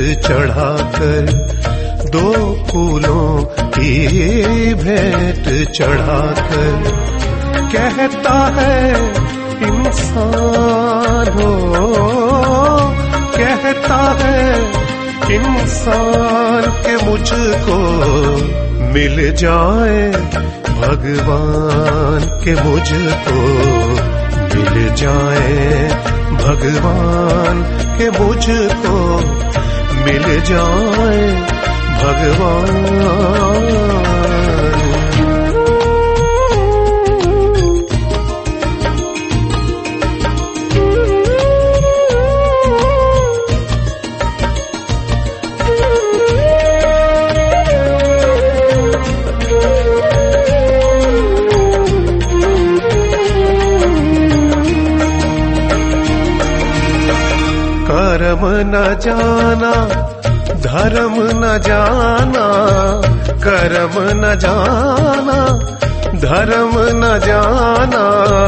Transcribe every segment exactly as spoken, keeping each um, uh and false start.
चढ़ाकर, दो फूलों की भेंट चढ़ाकर, कहता है इंसान हो, कहता है इंसान के मुझको मिल जाए भगवान के, मुझको मिल जाए भगवान के, मुझको मिल जाए भगवान। कर्म न जाना धर्म न जाना, कर्म न जाना धर्म न जाना,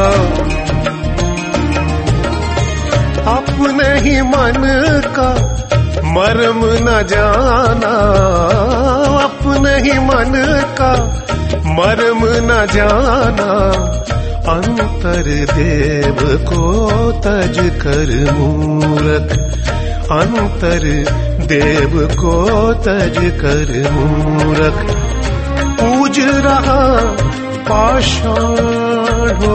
अपने ही मन का मर्म न जाना, अपने ही मन का मर्म न जाना, अंतर देव को तज कर मूरख, अंतर देव को तज कर मूरख, पूज रहा पाषाण हो,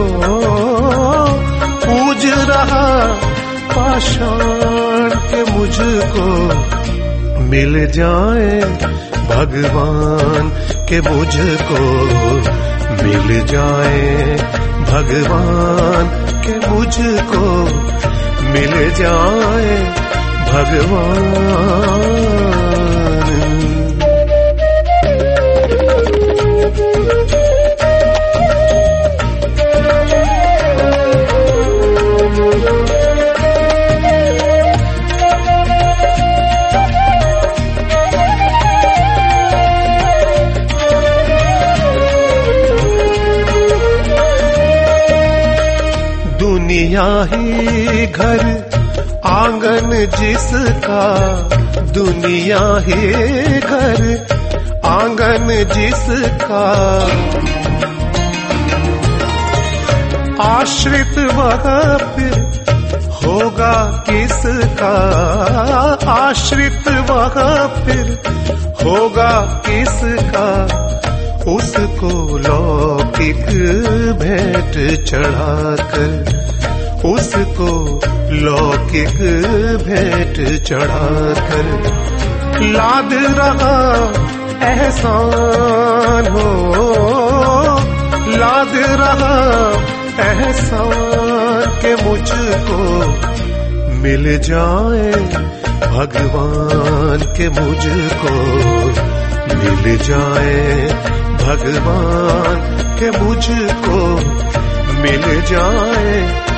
पूज रहा पाषाण के, मुझको मिल जाए भगवान के, मुझको मिल जाए भगवान के, मुझको मिल जाए भगवान। दुनिया ही घर आंगन जिसका, दुनिया ही घर आंगन जिसका, आश्रित वह फिर होगा किसका, आश्रित वह फिर होगा किसका, उसको लौकिक भेंट चढ़ाकर, उसको लौकिक भेंट चढ़ाकर, लाद रहा एहसान हो, लाद रहा एहसान के, मुझको मिल जाए भगवान के, मुझको मिल जाए भगवान के, मुझको मिल जाए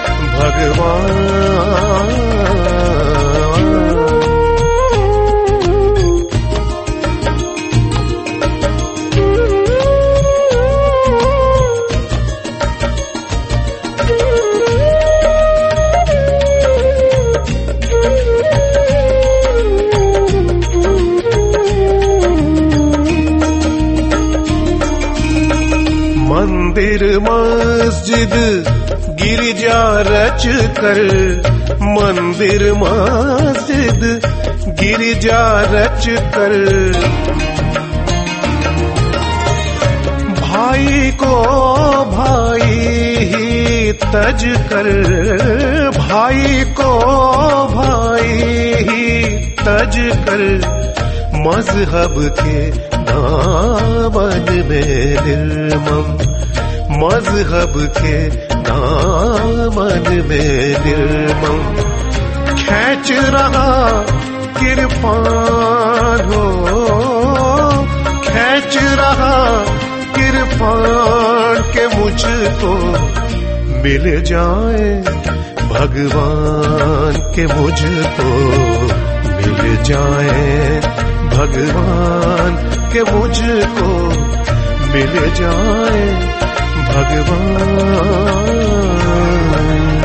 भगवान। मंदिर मस्जिद गिरजा रच कर, मंदिर मस्जिद गिरजा रच कर, भाई को भाई ही तज कर, भाई को भाई ही तज कर, मजहब के दामन में निर्मम, मजहब के दामन में निर्मम, खींच रहा किरपान हो, खींच रहा किरपान के, मुझको मिल जाए भगवान के, मुझको मिल जाए भगवान के, मुझको मिल जाए भगवान।